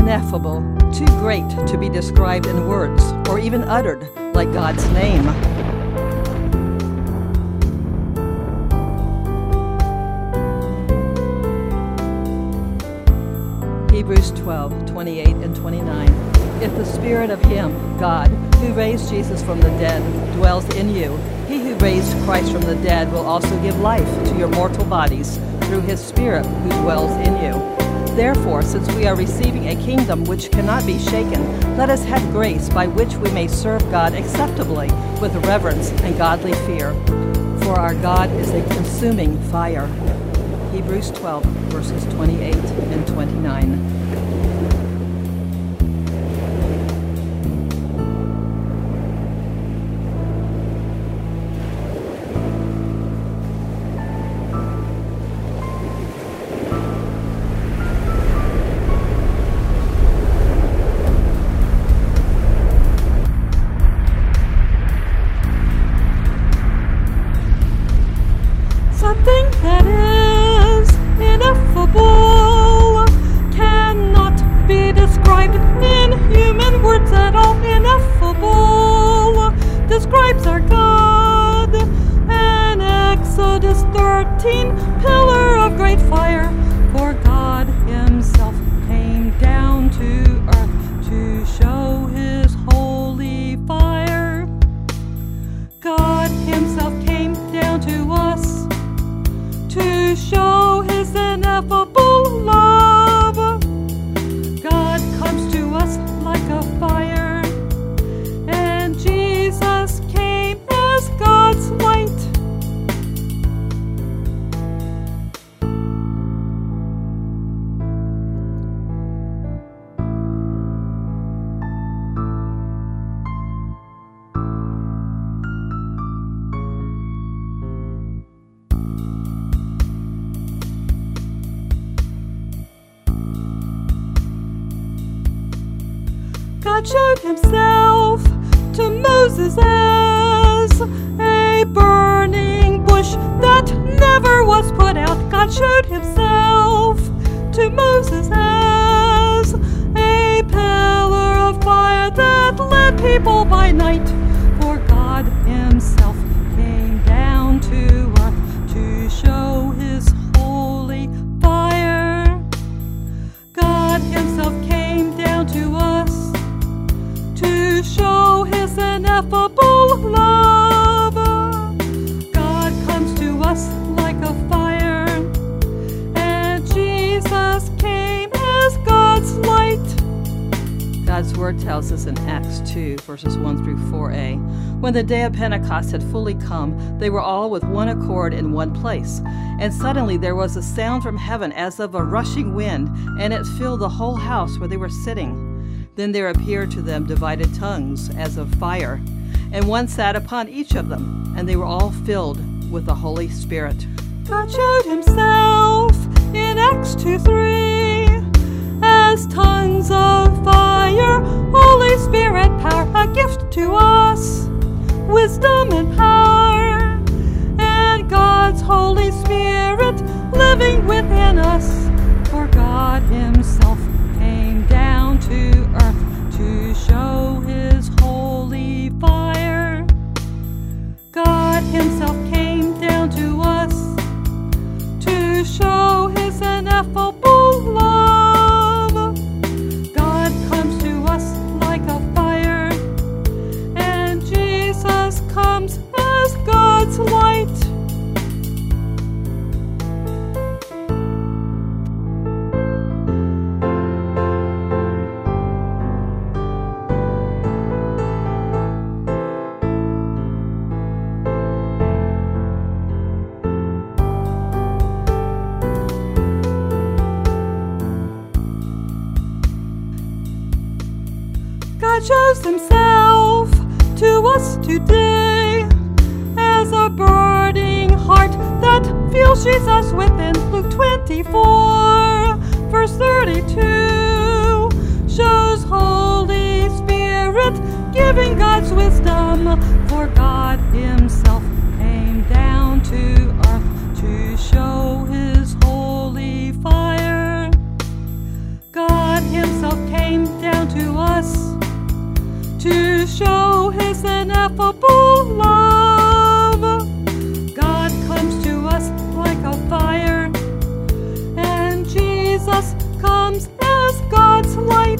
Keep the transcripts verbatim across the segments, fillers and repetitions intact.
ineffable, too great to be described in words or even uttered, like God's name. Hebrews twelve, twenty-eight and twenty-nine. If the Spirit of Him, God, who raised Jesus from the dead, dwells in you, He who raised Christ from the dead will also give life to your mortal bodies through His Spirit who dwells in you. Therefore, since we are receiving a kingdom which cannot be shaken, let us have grace by which we may serve God acceptably with reverence and godly fear. For our God is a consuming fire. Hebrews twelve, verses twenty-eight and twenty-nine. Something that is ineffable cannot be described in human words at all. Ineffable describes our God. And Exodus thirteen, pillar of great fire, for God Himself came down to earth to show His holy fire. God Himself came down to us to show His ineffable love. God comes to us like a fire, and Jesus came as God's light. God showed Himself to Moses as a burning bush that never was put out. God showed Himself to Moses as a pillar of fire that led people by night. For God Himself came down to earth to show His holy fire. God Himself came down to us to show His ineffable love. God comes to us like a fire, and Jesus came as God's light. God's Word tells us in Acts two, verses one through four a, when the day of Pentecost had fully come, they were all with one accord in one place. And suddenly there was a sound from heaven as of a rushing wind, and it filled the whole house where they were sitting. Then there appeared to them divided tongues as of fire, and one sat upon each of them, and they were all filled with the Holy Spirit. God showed Himself in Acts two three as tongues of fire, Holy Spirit power, a gift to us, wisdom and power, and God's Holy Spirit living within us. For God Himself came down to earth to show His holy fire. God Himself came down to us to show His ineffable love. God comes to us like a fire, and Jesus comes as God's light. God shows Himself to us today as a burning heart that feels Jesus within. Luke twenty-four, verse thirty-two, shows Holy Spirit giving God's wisdom. For God Himself came down to earth to show His holy fire. God Himself came ineffable love. God comes to us like a fire, and Jesus comes as God's light.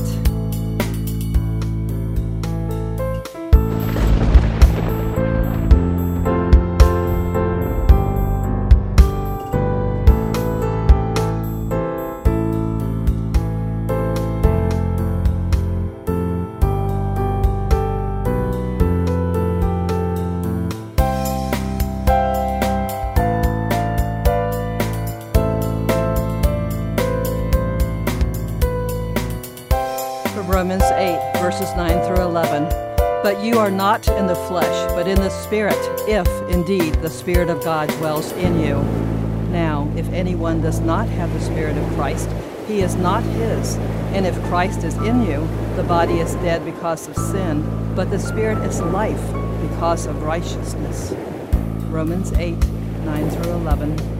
Romans eight, verses nine through eleven. But you are not in the flesh, but in the Spirit, if indeed the Spirit of God dwells in you. Now, if anyone does not have the Spirit of Christ, he is not his. And if Christ is in you, the body is dead because of sin, but the Spirit is life because of righteousness. Romans eight, nine through eleven.